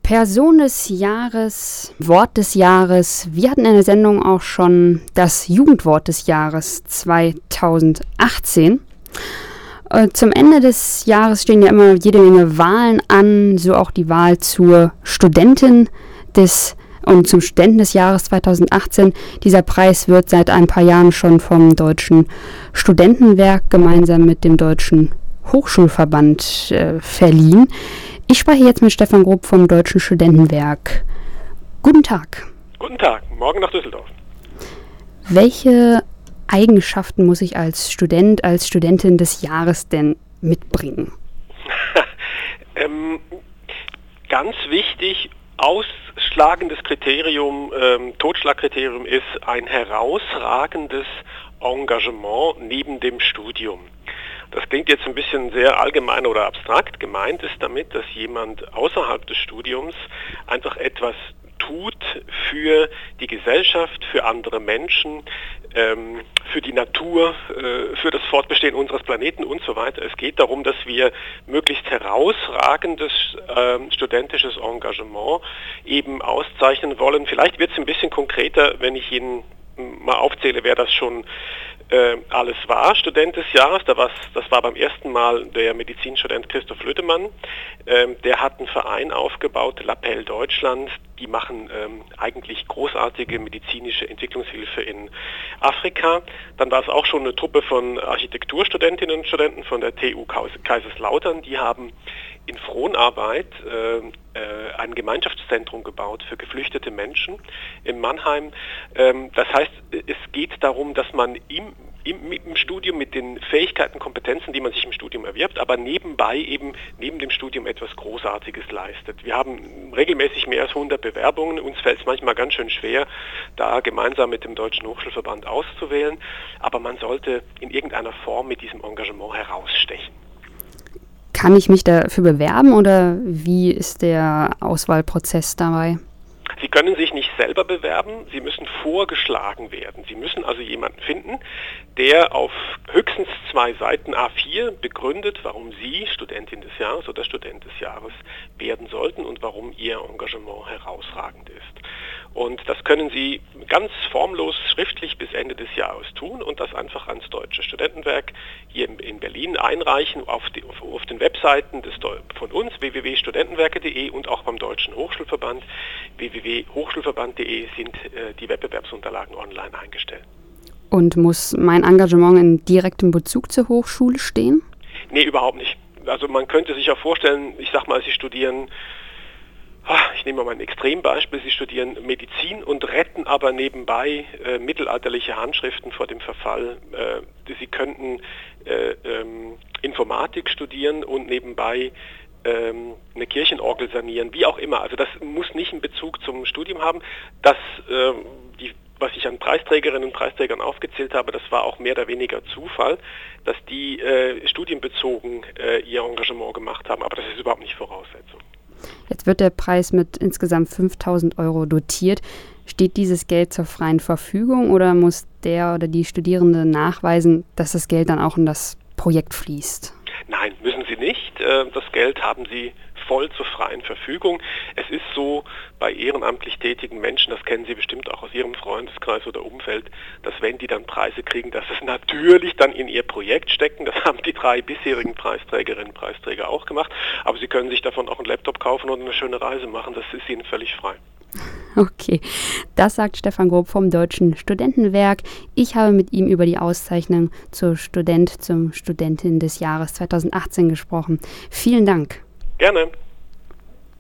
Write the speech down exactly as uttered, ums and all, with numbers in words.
Person des Jahres, Wort des Jahres. Wir hatten in der Sendung auch schon das Jugendwort des Jahres zweitausendachtzehn. Äh, zum Ende des Jahres stehen ja immer jede Menge Wahlen an, so auch die Wahl zur Studentin des und zum Studenten des Jahres zweitausendachtzehn. Dieser Preis wird seit ein paar Jahren schon vom Deutschen Studentenwerk gemeinsam mit dem Deutschen Hochschulverband äh, verliehen. Ich spreche jetzt mit Stefan Grob vom Deutschen Studentenwerk. Guten Tag. Guten Tag, morgen nach Düsseldorf. Welche Eigenschaften muss ich als Student, als Studentin des Jahres denn mitbringen? ähm, ganz wichtig, ausschlagendes Kriterium, ähm, Totschlagkriterium ist ein herausragendes Engagement neben dem Studium. Das klingt jetzt ein bisschen sehr allgemein oder abstrakt. Gemeint ist damit, dass jemand außerhalb des Studiums einfach etwas tut für die Gesellschaft, für andere Menschen, ähm, für die Natur, äh, für das Fortbestehen unseres Planeten und so weiter. Es geht darum, dass wir möglichst herausragendes äh, studentisches Engagement eben auszeichnen wollen. Vielleicht wird es ein bisschen konkreter, wenn ich Ihnen mal aufzähle, wer das schon äh, alles war, Student des Jahres. Da war's, das war beim ersten Mal der Medizinstudent Christoph Lüdemann. Ähm, der hat einen Verein aufgebaut, L'Appel Deutschland. Die machen ähm, eigentlich großartige medizinische Entwicklungshilfe in Afrika. Dann war es auch schon eine Truppe von Architekturstudentinnen und Studenten von der T U Kaiserslautern. Die haben in Fronarbeit äh, äh, ein Gemeinschaftszentrum gebaut für geflüchtete Menschen in Mannheim. Ähm, das heißt, es geht darum, dass man im, im, im Studium mit den Fähigkeiten, Kompetenzen, die man sich im Studium erwirbt, aber nebenbei eben neben dem Studium etwas Großartiges leistet. Wir haben regelmäßig mehr als hundert Bewerbungen. Uns fällt es manchmal ganz schön schwer, da gemeinsam mit dem Deutschen Hochschulverband auszuwählen. Aber man sollte in irgendeiner Form mit diesem Engagement herausstechen. Kann ich mich dafür bewerben oder wie ist der Auswahlprozess dabei? Sie können sich nicht selber bewerben, Sie müssen vorgeschlagen werden. Sie müssen also jemanden finden, der auf höchstens zwei Seiten A vier begründet, warum Sie Studentin des Jahres oder Student des Jahres werden sollten und warum Ihr Engagement herausragend ist. Und das können Sie ganz formlos schriftlich bis Ende des Jahres tun und das einfach ans Deutsche Studentenwerk hier in Berlin einreichen, auf, die, auf, auf den Webseiten des, von uns w w w punkt studentenwerke punkt de und auch beim Deutschen Hochschulverband w w w punkt hochschulverband punkt de sind äh, die Wettbewerbsunterlagen online eingestellt. Und muss mein Engagement in direktem Bezug zur Hochschule stehen? Nee, überhaupt nicht. Also man könnte sich ja vorstellen, ich sag mal, Sie studieren, ich nehme mal ein Extrembeispiel, Sie studieren Medizin und retten aber nebenbei äh, mittelalterliche Handschriften vor dem Verfall. Äh, Sie könnten äh, ähm, Informatik studieren und nebenbei ähm, eine Kirchenorgel sanieren, wie auch immer. Also das muss nicht einen Bezug zum Studium haben. Das, äh, die, was ich an Preisträgerinnen und Preisträgern aufgezählt habe, das war auch mehr oder weniger Zufall, dass die äh, studienbezogen äh, ihr Engagement gemacht haben, aber das ist überhaupt nicht Voraussetzung. Jetzt wird der Preis mit insgesamt fünftausend Euro dotiert. Steht dieses Geld zur freien Verfügung oder muss der oder die Studierende nachweisen, dass das Geld dann auch in das Projekt fließt? Nein, müssen Sie nicht. Das Geld haben Sie voll zur freien Verfügung. Es ist so, bei ehrenamtlich tätigen Menschen, das kennen Sie bestimmt auch aus Ihrem Freundeskreis oder Umfeld, dass wenn die dann Preise kriegen, dass es natürlich dann in ihr Projekt stecken. Das haben die drei bisherigen Preisträgerinnen und Preisträger auch gemacht. Aber Sie können sich davon auch einen Laptop kaufen und eine schöne Reise machen. Das ist Ihnen völlig frei. Okay, das sagt Stefan Grob vom Deutschen Studentenwerk. Ich habe mit ihm über die Auszeichnung zur Student, zum Studentin des Jahres zweitausendachtzehn gesprochen. Vielen Dank. Gerne.